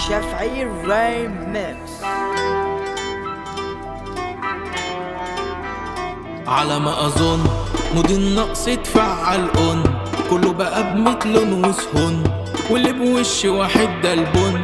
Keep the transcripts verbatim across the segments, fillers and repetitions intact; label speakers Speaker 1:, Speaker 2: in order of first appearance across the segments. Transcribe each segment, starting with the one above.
Speaker 1: شافعي ريميكس.
Speaker 2: على ما اظن مودي النقص اتفعل اون، كله بقى بميت لون وسهون، واللي بوش واحد ده البن.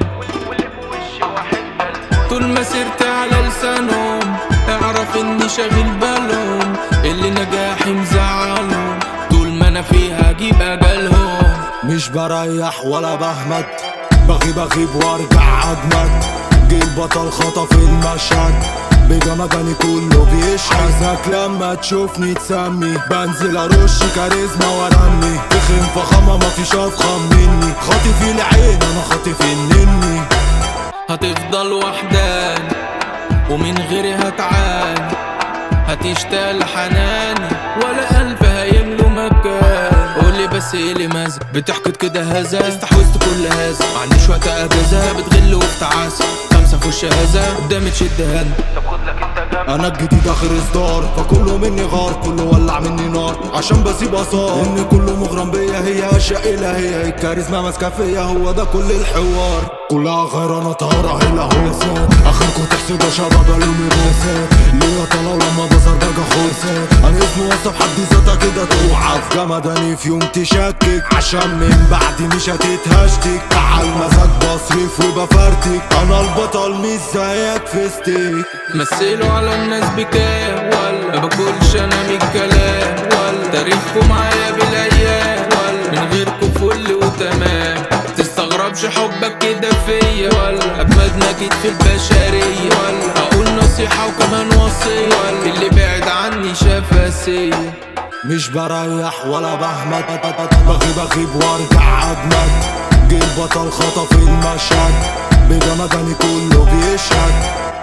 Speaker 2: طول ما سرت على لسانهم اعرف اني شاغل بالهم، اللي نجاحي مزعلهم طول ما انا فيها اجيب اجلهم.
Speaker 3: مش بريح ولا بهمت، بغيب اغيب وارجع اجمد. جه البطل خطف المشهد بجمداني كله بيشهد. لما تشوفني تسمي بنزل ارش كاريزما وارمي، تخن فخامة مفيش افخم مني. خاطف العين انا خاطف النني.
Speaker 2: هتفضل وحداني ومن غيري هتعاني، هتشتاق حناني ولا ألف هيملوا مكان. قولي بس ايه اللي مازق بتحكي كده هذا، استحوذت كل هذا معنديش وقت اجازة. بتغل وبتعاسة خمسة في وش هذا قدامي تشد هنا. طب خد لك انت جنب،
Speaker 3: انا الجديد اخر اصدار، فكله مني غار كله ولع مني نار عشان بسيب اثار. ان كله مغرم بيا هي اشياء الهيه، الكاريزما ماسكه فيا هو ده كل الحوار. كلها غير انا طهرة هلا هو اخركم تحسدوا شباب الومي بوسات. ليا طلع لما بظهر بقى خوسات، انا اسمي وصف حد ذاتها كده توعف. جمداني في يوم تشكك عشان من بعدي مش هتتهشتك. تعال مزاج بصرف وبفرتك، انا البطل مش زيك في ستيك.
Speaker 2: مثلوا على الناس بكام ولا ما باكلش انا من الكلام، ولا تاريخكم معايا بالايام، ولا من غيركم فل وتمام. تستغربش حبك كده فيا، ولا اجمد نجد في البشريه، ولا اقول نصيحه وكمان وصيه، ولا اللي بعد عني شاف اسيه.
Speaker 3: مش بريح ولا بهمت، بغيب اغيب وارجع اجمد. جه البطل خطف المشهد بجمداني كله بيشهد.